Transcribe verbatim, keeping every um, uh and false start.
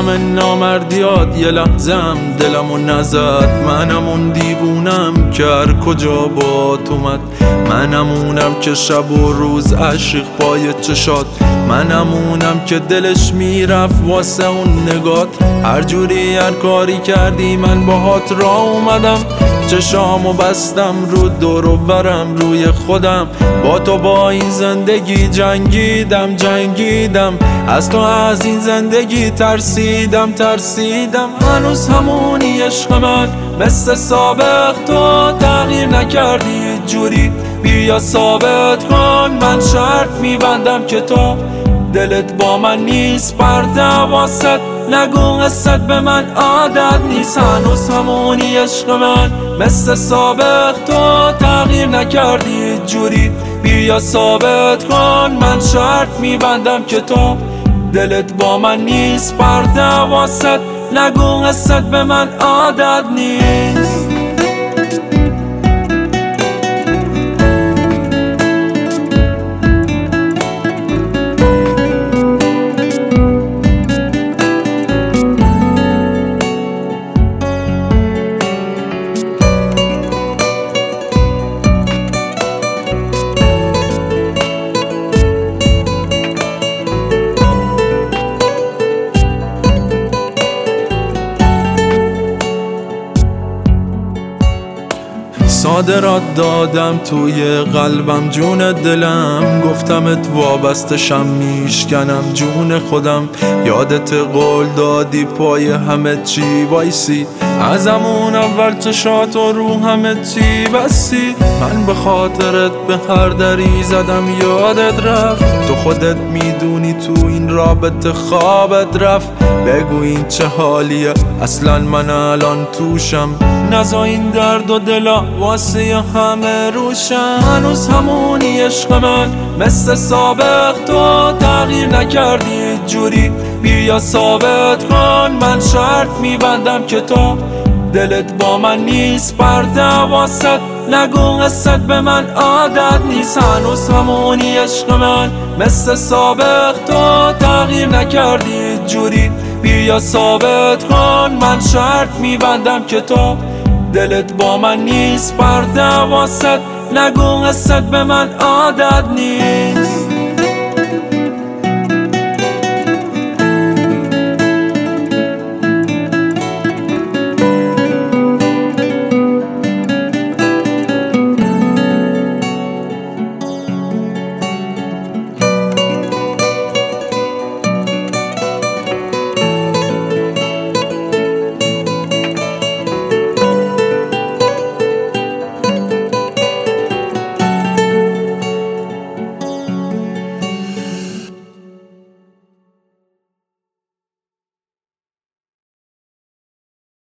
همه نامردیات یه لحظم دلمو نزد. منم اون دیوونم که هر کجا با تو اومد. منم اونم که شب و روز عشق پای چشات. منم اونم که دلش میرفت واسه اون نگات. هر جوری هر کاری کردی من باهات را اومدم. چشامو بستم رو دور و برم روی خودم. با تو با این زندگی جنگیدم جنگیدم. از تو از این زندگی ترسیدم ترسیدم. هنوز همونی عشق من مثل سابق. تو تغییر نکردی جوری بیا ثابت کن. من شرط میبندم که تو دلت با من نیست. پرده واسط نگو قصت به من عادت نیست. هنوز همونی عشق من مثل سابق. تو تغییر نکردی جوری بیا ثابت کن. من شرط میبندم که تو دلت با من نیست. پرده واسط نگو قصت به من عادت نیست. صادرات دادم توی قلبم جون دلم. گفتمت وابستشم میشکنم جون خودم. یادت قول دادی پای همه چی وایسی. از همون اول چشات و رو همه چی بسی. من به خاطرت به هر دری زدم یادت رفت. تو خودت میدونی تو این رابطه خوابت رفت. بگو این چه حالیه اصلا من الان توشم. نزا این درد و دلا واسه همه روشن. هنوز همونی عشق من مثل سابق. تو تغییر نکردی جوری بیا ثابت کن. من شرط میبندم که تو دلت با من نیست. پرده واسط نگو قصت به من عادت نیست. هنوز همونی عشق من مثل سابق. تو تغییر نکردی جوری بیا ثابت کن. من شرط میبندم که تو دلت با من نیست. پرده واسط نگو قصت به من عادت نیست.